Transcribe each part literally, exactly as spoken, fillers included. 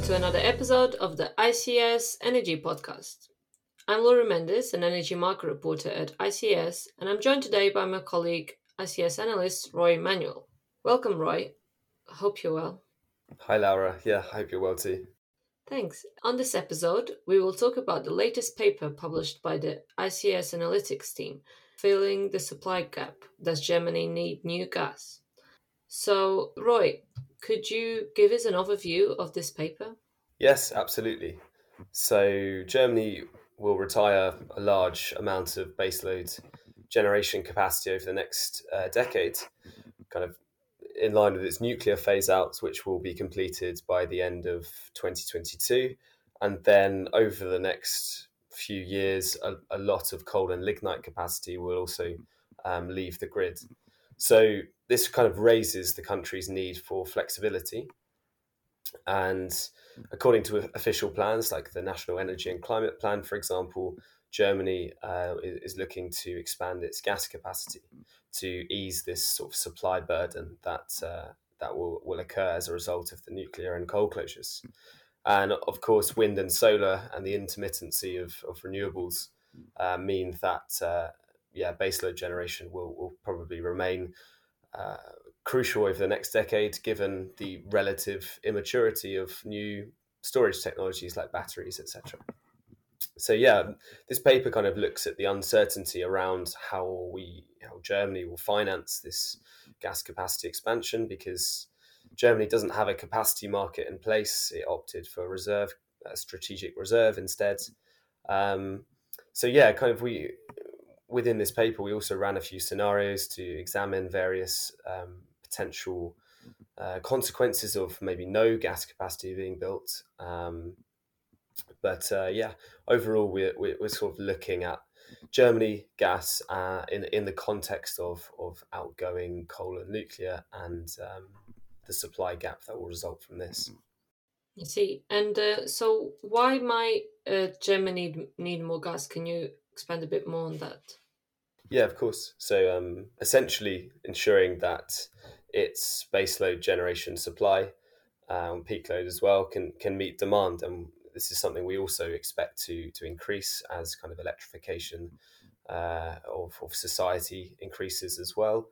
to another episode of the I C S Energy Podcast. I'm Laura Mendes, an energy market reporter at I C S, and I'm joined today by my colleague, I C S analyst Roy Manuel. Welcome, Roy. I hope you're well. Hi, Laura. Yeah, I hope you're well too. Thanks. On this episode, we will talk about the latest paper published by the I C S Analytics team, Filling the Supply Gap. Does Germany need new gas? So, Roy, could you give us an overview of this paper? Yes, absolutely. So Germany will retire a large amount of baseload generation capacity over the next uh, decade, kind of in line with its nuclear phase outs, which will be completed by the end of twenty twenty-two. And then over the next few years, a, a lot of coal and lignite capacity will also um, leave the grid. So this kind of raises the country's need for flexibility. And according to official plans, like the National Energy and Climate Plan, for example, Germany uh, is looking to expand its gas capacity to ease this sort of supply burden that uh, that will, will occur as a result of the nuclear and coal closures. And of course, wind and solar and the intermittency of, of renewables uh, mean that uh, yeah, baseload generation will, will probably remain uh, crucial over the next decade, given the relative immaturity of new storage technologies like batteries, et cetera. So yeah, this paper kind of looks at the uncertainty around how we, how Germany will finance this gas capacity expansion, because Germany doesn't have a capacity market in place. It opted for a reserve, a strategic reserve instead. Um, so yeah, kind of we within this paper we also ran a few scenarios to examine various um, potential uh, consequences of maybe no gas capacity being built. Um, but uh, yeah, overall, we're, we're, we're sort of looking at Germany gas uh, in in the context of of outgoing coal and nuclear, and um, the supply gap that will result from this. I see. And uh, so, why might uh, Germany need, need more gas? Can you expand a bit more on that? Yeah, of course. So um, essentially ensuring that its baseload generation supply, um, peak load as well, can can meet demand. And this is something we also expect to to increase as kind of electrification uh, of, of society increases as well.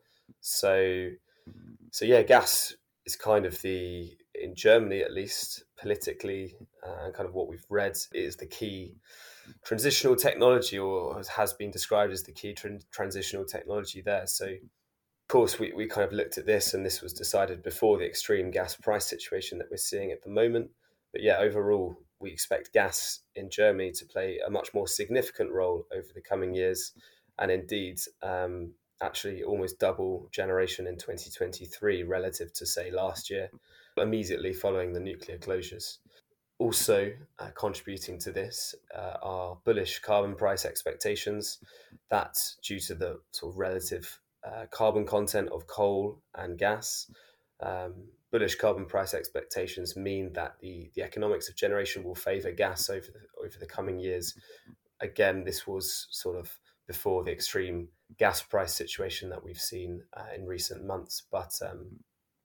So so yeah, gas is kind of the, in Germany at least, politically, uh, and kind of what we've read, is the key transitional technology, or has been described as the key tran- transitional technology there. So, of course, we, we kind of looked at this, and this was decided before the extreme gas price situation that we're seeing at the moment. But yeah, overall, we expect gas in Germany to play a much more significant role over the coming years, and indeed, um, actually almost double generation in twenty twenty-three relative to, say, last year, immediately following the nuclear closures. Also uh, contributing to this uh, are bullish carbon price expectations. That's due to the sort of relative uh, carbon content of coal and gas. Um, bullish carbon price expectations mean that the, the economics of generation will favour gas over the, over the coming years. Again, this was sort of before the extreme gas price situation that we've seen uh, in recent months. But um,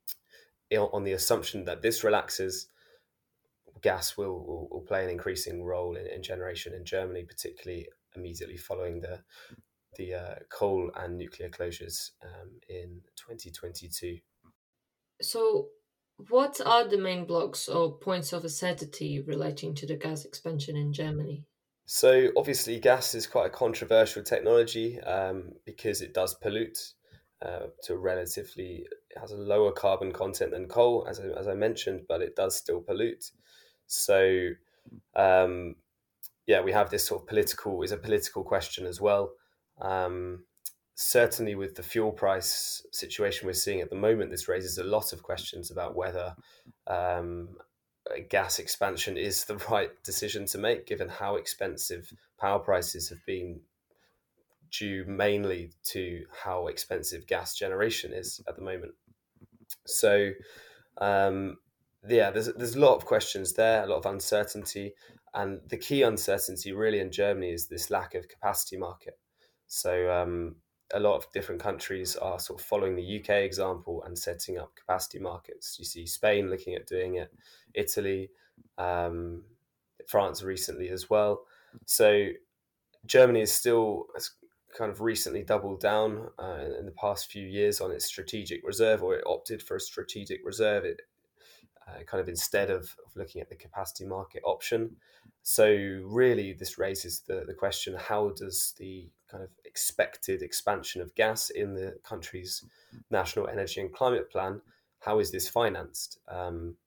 on the assumption that this relaxes, gas will, will, will play an increasing role in, in generation in Germany, particularly immediately following the the uh, coal and nuclear closures um, in twenty twenty-two. So, what are the main blocks or points of uncertainty relating to the gas expansion in Germany? So obviously, gas is quite a controversial technology um, because it does pollute uh, to a relatively, it has a lower carbon content than coal, as I, as I mentioned, but it does still pollute. So um, yeah, we have this sort of political, is a political question as well. Um, certainly with the fuel price situation we're seeing at the moment, this raises a lot of questions about whether um, gas expansion is the right decision to make, given how expensive power prices have been, due mainly to how expensive gas generation is at the moment. So um, yeah, there's there's a lot of questions there, a lot of uncertainty, and the key uncertainty really in Germany is this lack of capacity market. So um, a lot of different countries are sort of following the U K example and setting up capacity markets. You see Spain looking at doing it, Italy, um, France recently as well. So Germany is still has kind of recently doubled down uh, in the past few years on its strategic reserve, or it opted for a strategic reserve. It uh, kind of instead of, of looking at the capacity market option. So really, this raises the, the question: how does the kind of expected expansion of gas in the country's national energy and climate plan, how is this financed? Um,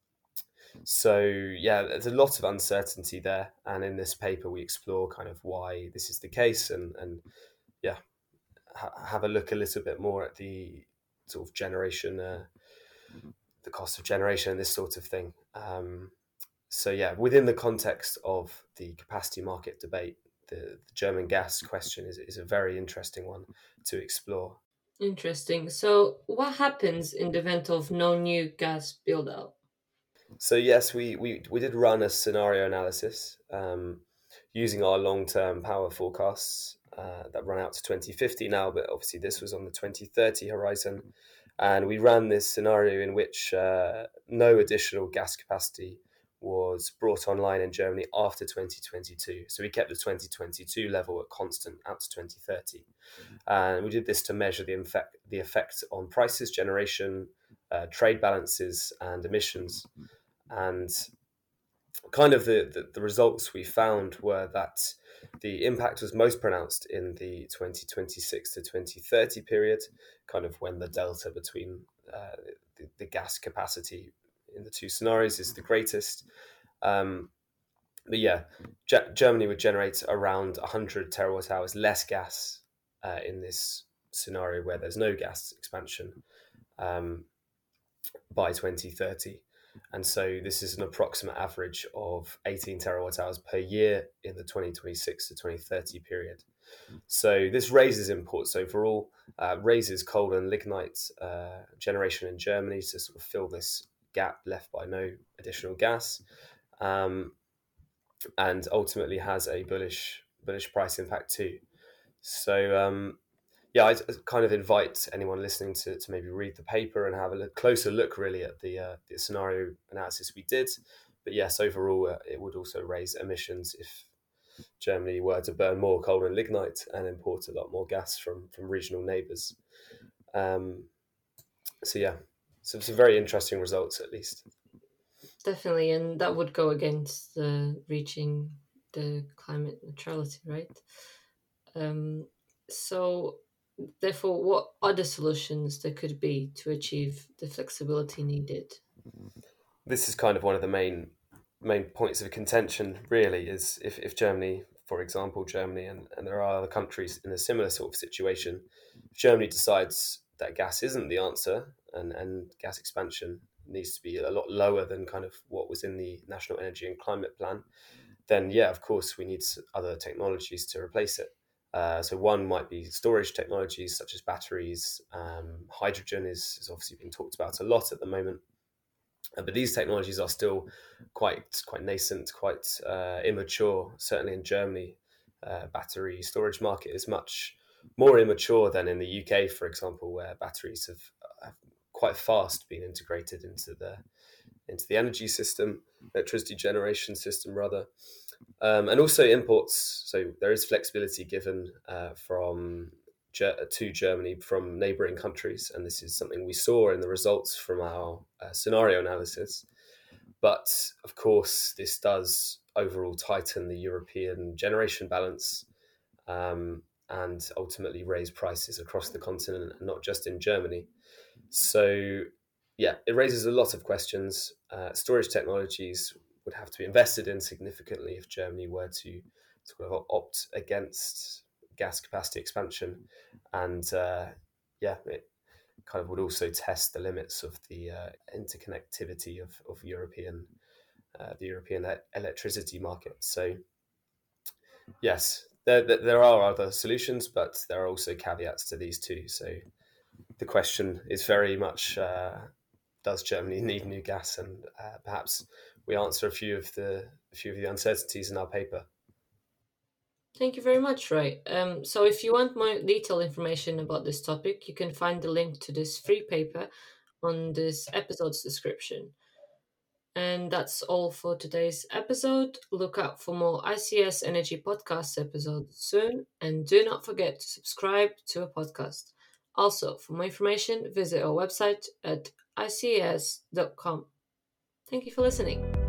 so yeah, there's a lot of uncertainty there, and in this paper we explore kind of why this is the case, and and yeah, ha- have a look a little bit more at the sort of generation, uh, the cost of generation, and this sort of thing. Um, so yeah, within the context of the capacity market debate, the, the German gas question is is a very interesting one to explore. Interesting. So, what happens in the event of no new gas build out? So yes, we we, we did run a scenario analysis um, using our long term power forecasts uh, that run out to twenty fifty now, but obviously this was on the twenty thirty horizon, and we ran this scenario in which uh, no additional gas capacity was brought online in Germany after twenty twenty-two. So we kept the twenty twenty-two level at constant out to twenty thirty, and we did this to measure the effect the effect on prices, generation, uh, trade balances, and emissions. And kind of the, the, the results we found were that the impact was most pronounced in the twenty twenty-six to twenty thirty period, kind of when the delta between uh, the, the gas capacity in the two scenarios is the greatest. Um, but yeah, Ge- Germany would generate around one hundred terawatt hours less gas uh, in this scenario where there's no gas expansion um, by twenty thirty. And so this is an approximate average of eighteen terawatt hours per year in the twenty twenty-six to twenty thirty period. So this raises imports overall, uh, raises coal and lignite uh, generation in Germany to sort of fill this gap left by no additional gas, um, and ultimately has a bullish bullish price impact too. So um, yeah, I kind of invite anyone listening to, to maybe read the paper and have a look, closer look really at the, uh, the scenario analysis we did. But yes, overall, uh, it would also raise emissions if Germany were to burn more coal and lignite and import a lot more gas from, from regional neighbours. Um, so yeah, so some very interesting results at least. Definitely, and that would go against uh, reaching the climate neutrality, right? Um, so, therefore, what other solutions there could be to achieve the flexibility needed? This is kind of one of the main main points of contention really is if, if Germany, for example, Germany and, and there are other countries in a similar sort of situation, if Germany decides that gas isn't the answer and, and gas expansion needs to be a lot lower than kind of what was in the National Energy and Climate Plan, then yeah, of course, we need other technologies to replace it. Uh, so one might be storage technologies such as batteries. Um, hydrogen is, is obviously being talked about a lot at the moment. Uh, but these technologies are still quite quite nascent, quite uh, immature. Certainly in Germany, uh, battery storage market is much more immature than in the U K, for example, where batteries have, have quite fast been integrated into the into the energy system, electricity generation system rather, um, and also imports. So there is flexibility given uh, from to Germany from neighbouring countries, and this is something we saw in the results from our uh, scenario analysis. But of course, this does overall tighten the European generation balance um, and ultimately raise prices across the continent and not just in Germany. So, yeah, it raises a lot of questions. Uh, storage technologies would have to be invested in significantly if Germany were to sort of opt against gas capacity expansion. And uh, yeah, it kind of would also test the limits of the uh, interconnectivity of, of European uh, the European e- electricity market. So yes, there, there are other solutions, but there are also caveats to these too. So the question is very much uh, does Germany need new gas, and uh, perhaps we answer a few of the a few of the uncertainties in our paper. Thank you very much, Roy. Um, so, if you want more detailed information about this topic, you can find the link to this free paper on this episode's description. And that's all for today's episode. Look out for more I C S Energy Podcast episodes soon, and do not forget to subscribe to our podcast. Also, for more information, visit our website at I C S dot com. Thank you for listening.